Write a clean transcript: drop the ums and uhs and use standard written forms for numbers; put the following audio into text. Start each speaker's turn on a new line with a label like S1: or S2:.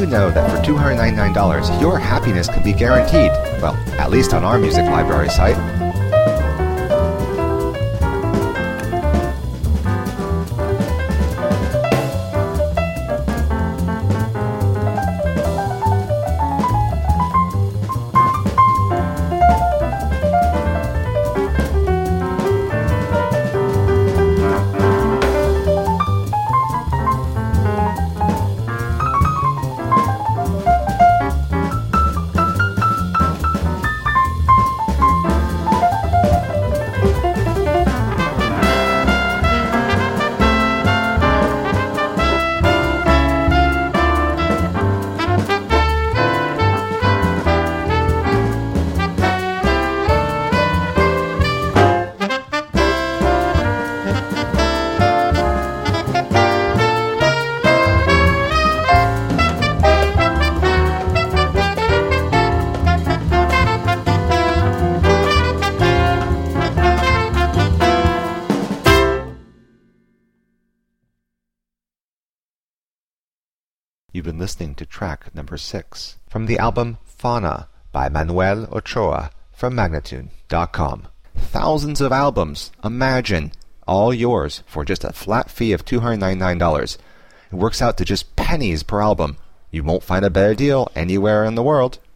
S1: you know that for $299, your happiness can be guaranteed? Well, at least on our music library site. You've been listening to track number 6 from the album Fauna by Manuel Ochoa from Magnatune.com. Thousands of albums, imagine, all yours for just a flat fee of $299. It works out to just pennies per album. You won't find a better deal anywhere in the world.